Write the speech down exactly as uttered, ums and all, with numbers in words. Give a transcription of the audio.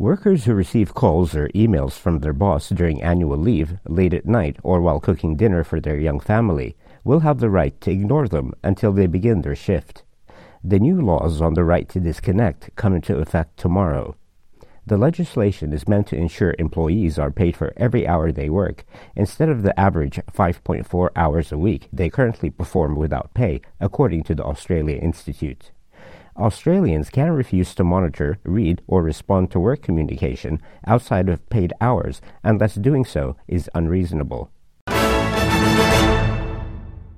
Workers who receive calls or emails from their boss during annual leave, late at night, or while cooking dinner for their young family will have the right to ignore them until they begin their shift. The new laws on the right to disconnect come into effect tomorrow. The legislation is meant to ensure employees are paid for every hour they work, instead of the average five point four hours a week they currently perform without pay, according to the Australia Institute. Australians can refuse to monitor, read, or respond to work communication outside of paid hours unless doing so is unreasonable.